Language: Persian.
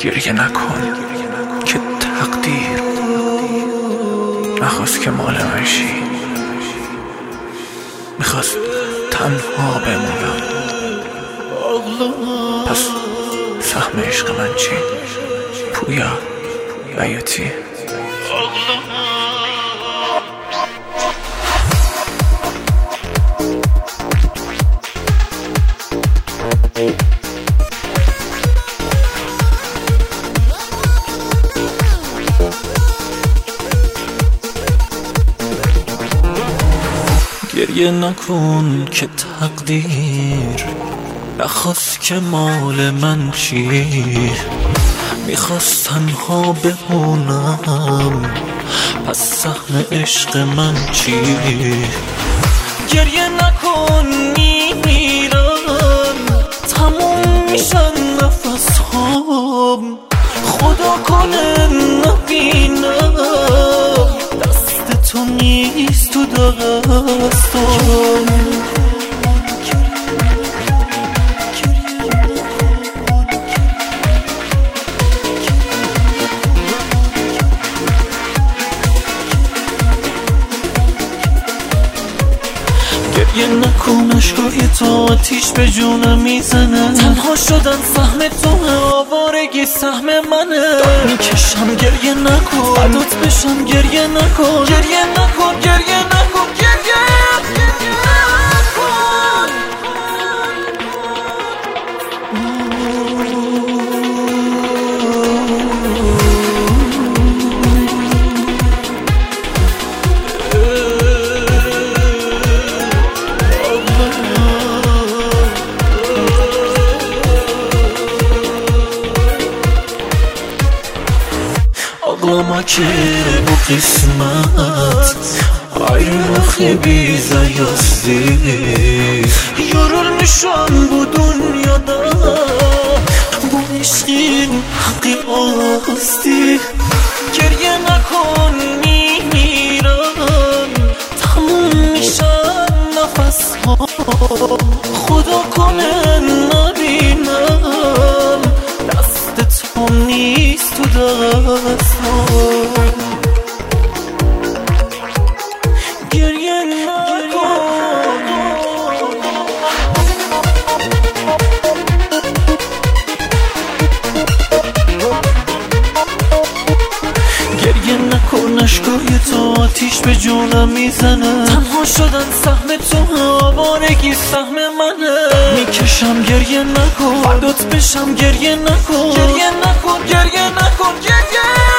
گریه نکن که تقدیر نخواست که مال من شی، میخواست تنها بمونم. پس سهم عشق من چی؟ پویا بیاتی گریه نکن که تقدیر نخواست که مال من چی، میخواست تنها بمونم. پس سهم عشق من چی؟ گریه نکن میمیرم، تموم میشن نفس هام، خدا کنه نبینم دست تو نیست تو دستم. گریه نکن اشکای تو آتیش به جونم میزنه، تنها شدن سهم تو آوارگی سهم منه. میکشم گریه نکن فدات بشم گریه نکن، گریه نکن گریه نکن گریه نکن. Ağlama ki bu kısmet ayrılık bize yazdı. Yorulmuşum bu dünyada, bu aşkın hakkı azdı. Geriye nakon میمیرم، تموم میشن نفس ها، خدا کنه نبینم دست تو نیست تو دستم. گریه نکن گریه نکن اشکای تو آتیش به جونم میزنه، تنها شدن سهم تو آوارگی سهم منه. میکشم گریه نکن فدات بشم گریه نکن، گریه نکن گریه نکن گریه